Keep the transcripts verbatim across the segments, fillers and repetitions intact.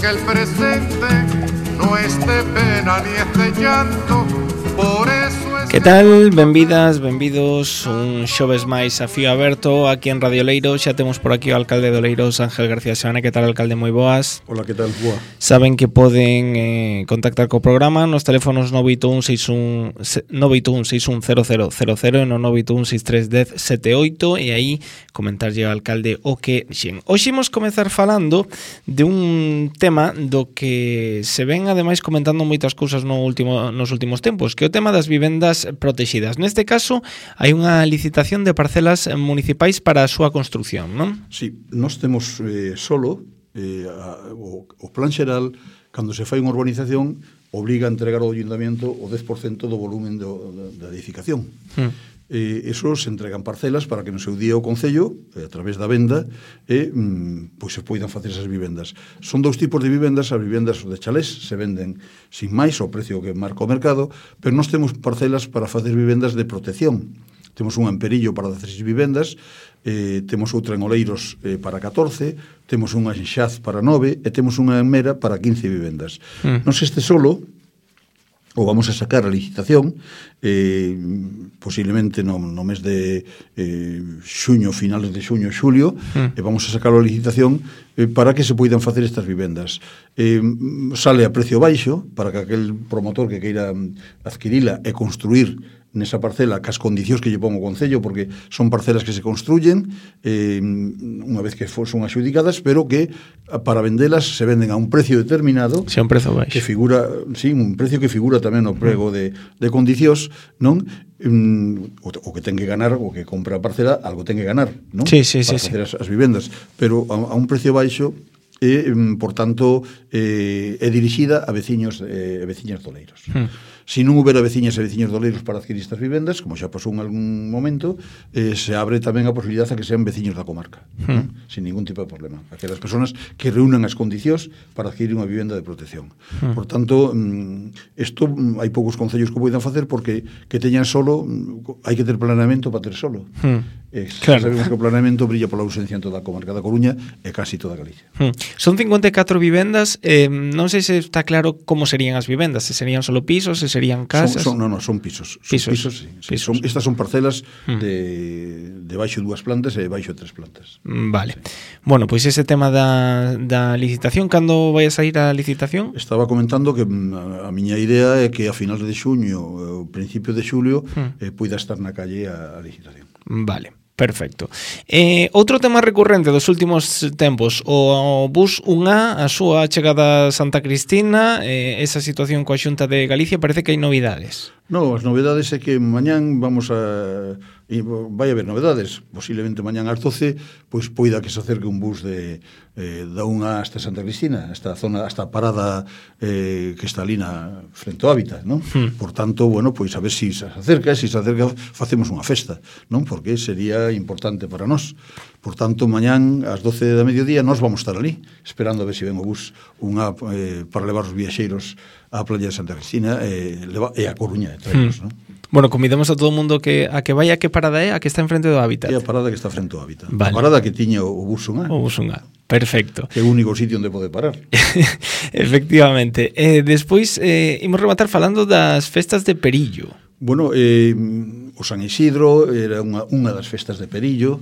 el presente no es de pena ni es de llanto, por eso es... Que tal? Benvidas, benvidos un xoves máis a Fío Aberto aquí en Radio Leiros. Xa temos por aquí o alcalde de Oleiros, Ángel García Seoane. Que tal, alcalde? Moi boas. Hola, que tal? Boa. Saben que poden eh, contactar co programa nos teléfonos nove oito un seis un seis un cero cero cero cero e no nove oito un seis tres un cero sete oito e aí comentarlle ao alcalde o que xen. Hoxe imos comezar falando de un tema do que se ven ademais comentando moitas cousas no último, nos últimos tempos, que é o tema das vivendas protegidas. Neste caso, hai unha licitación de parcelas municipais para a súa construción, non? Sí, nós temos eh, solo eh, a, o, o plan xeral, cando se fai unha urbanización, obriga a entregar ao ayuntamiento o dez por cento do volumen do, da, da edificación. Mm. Eh, eso se entregan parcelas para que no seu día o Concello, eh, a través da venda, eh, mm, pois se poidan facer esas vivendas. Son dous tipos de vivendas. As vivendas de chalés se venden sin máis ao precio que marca o mercado, pero nós temos parcelas para facer vivendas de protección. Temos unha en Perillo para dezaseis vivendas, eh, temos outra en Oleiros eh, para catorce, temos unha en Xaz para nove e temos unha en Mera para quince vivendas. Mm. Nos este solo o vamos a sacar a licitación eh, posiblemente no, no mes de eh, xuño, finales de xuño, xulio, mm. e vamos a sacar a licitación eh, para que se poidan facer estas vivendas. Eh, sale a precio baixo para que aquel promotor que queira adquirila e construir nesa parcela cas condicións que lle pon o Concello, porque son parcelas que se construyen eh, unha vez que son adxudicadas, pero que para vendelas se venden a un precio determinado, sí, un prezo baixo, que figura, sí, un precio que figura tamén no prego de, de condicións, non? Um, o, o que ten que ganar, o que compra a parcela, algo ten que ganar, non? Sí, sí, para sí, facer sí. As, as vivendas, pero a, a un precio baixo e, por tanto, eh, é dirixida a veciños e eh, veciñas doleiros. Hmm. Se non houbera veciñas e veciños doleiros para adquirir estas vivendas, como xa pasou en algún momento, eh, se abre tamén a posibilidade a que sean veciños da comarca, hmm. ¿no? Sin ningún tipo de problema. Aquelas persoas que reúnan as condicións para adquirir unha vivenda de protección. Hmm. Por tanto, isto mm, hai poucos concellos que poidan facer, porque que teñan solo, mm, hai que ter planeamento para ter solo. Hmm. Eh, claro. Sabemos que o planeamento brilla pola ausencia en toda a comarca da Coruña e casi toda a Galicia. Hmm. Son cincuenta e catro vivendas, eh, non sei se está claro como serían as vivendas, se serían solo pisos, se serían casas. Son, son, no, no, son pisos. Son pisos, pisos, sí, sí. Pisos. Son, estas son parcelas hmm. de, de baixo dúas plantas e de baixo tres plantas. Vale. Sí. Bueno, pois pues ese tema da, da licitación, cando vai a sair a licitación? Estaba comentando que a, a miña idea é que a finales de xuño, o principio de xulio, hmm. eh, poida estar na calle a, a licitación. Vale. Perfecto. Eh, outro tema recurrente dos últimos tempos, o bus un A, a súa chegada a Santa Cristina, eh, esa situación coa Xunta de Galicia, parece que hai novidades. No, as novedades é que mañán vamos a... E vai haber novedades, posiblemente mañán ás doce, pois poida que se acerque un bus de eh, da unha hasta Santa Cristina, hasta a zona, hasta a parada eh, que está ali na frente ao hábitat, non? Hmm. Por tanto, bueno, pois a ver se si se acerca, se si se acerca facemos unha festa, non? Porque sería importante para nós. Por tanto, mañán ás doce da mediodía nós vamos estar ali, esperando a ver se ven o bus unha eh, para levar os viaxeiros á playa de Santa Cristina e, leva, e a Coruña, e traemos, hmm. non? Bueno, convidamos a todo o mundo que a que vaya. Que parada é? A que está enfrente do hábitat? É a parada que está frente ao hábitat. Vale. A parada que tiña o bus un A. O bus un A. Perfecto. Que é o único sitio onde pode parar. Efectivamente. Eh, despois, eh, imos rematar falando das festas de Perillo. Bueno, eh, o San Isidro era unha, unha das festas de Perillo.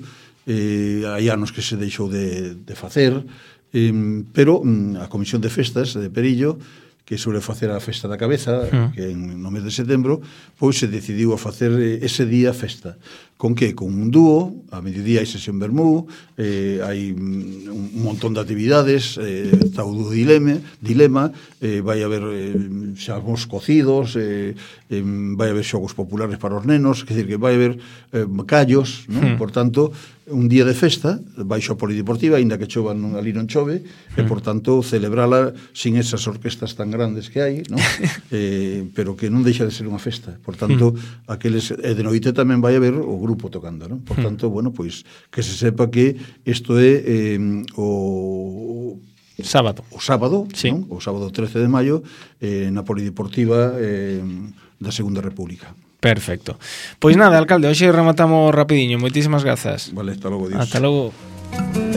Eh, hai anos que se deixou de, de facer, eh, pero a Comisión de Festas de Perillo, que suele facer a festa da cabeza, uh. que en, no mes de setembro, pois se decidiu a facer ese día festa. Con que? Con un dúo, a mediodía hai sesión vermú, eh, hai un montón de actividades, eh, está o dúo dilema, dilema eh, vai haber eh, xogos cocidos, eh, eh, vai haber xogos populares para os nenos, quer dizer que vai haber eh, callos, non? Uh. Por tanto, un día de festa, baixo a polideportiva, aínda que chova non, ali non chove, mm. e, por tanto, celebrala sin esas orquestas tan grandes que hai, non? eh, pero que non deixa de ser unha festa. Por tanto, mm. aqueles, e de noite tamén vai haber o grupo tocando, non? Por tanto, mm. bueno, pois, que se sepa que isto é eh, o... Sábado. O sábado, sí. non? O sábado trece de maio, eh, na polideportiva eh, da Segunda República. Perfecto. Pois nada, alcalde, hoxe rematamos rapidiño. Moitísimas grazas. Vale, hasta logo, Dios. Hasta logo.